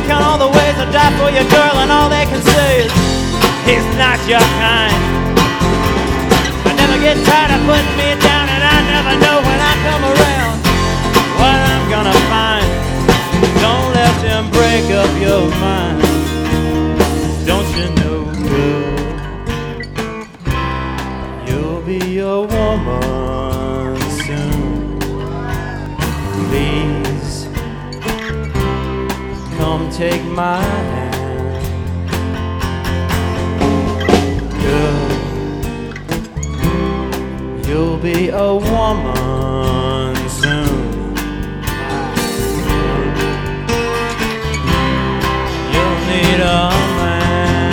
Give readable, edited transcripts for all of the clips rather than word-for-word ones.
count all the ways I die for your girl, and all they can say is, he's not your kind. I never get tired of putting me down, and I never know when I come around what I'm gonna find. Don't let them break up your mind. Don't you know, girl, you'll be a woman soon. Please come take my hand, girl. You'll be a woman soon. You'll need a man.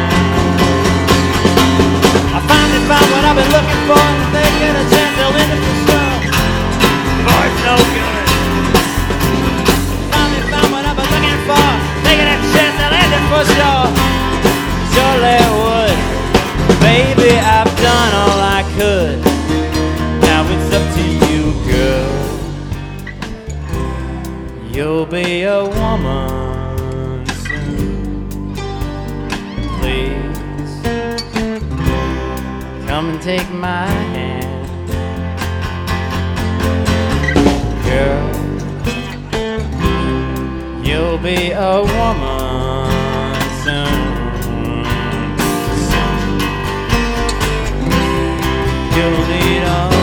I finally found what I've been looking for, and if they get a chance, they'll end it for sure. Boy, it's no good. Finally found what I've been looking for. They get a chance, they'll end it for sure. Surely would. Baby, I've done all I could. Now it's up to you, girl. You'll be a woman soon. Please come and take my hand, girl. You'll be a woman soon. You'll need a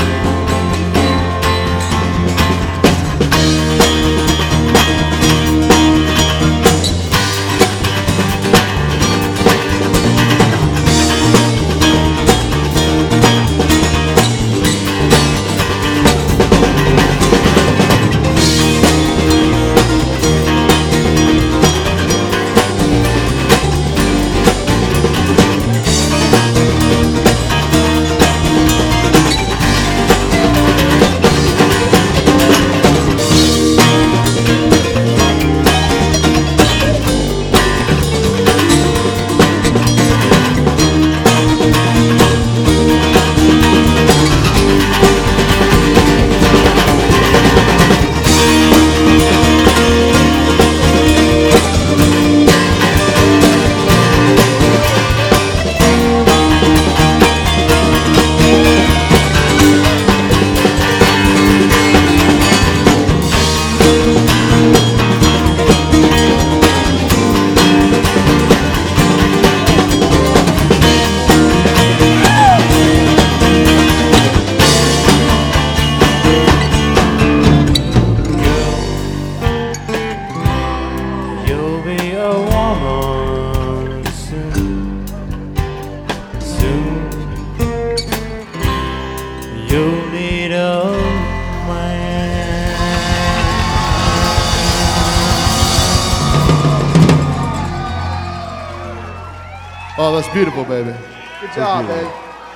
Oh, that's beautiful, baby. Good job, baby.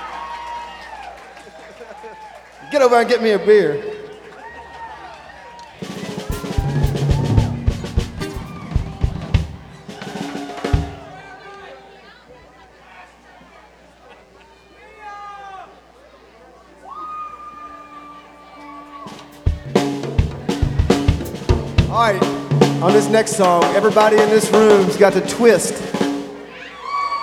Get over and get me a beer. All right, on this next song, everybody in this room's got to twist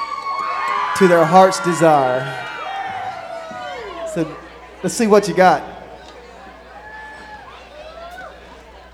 to their heart's desire. So let's see what you got.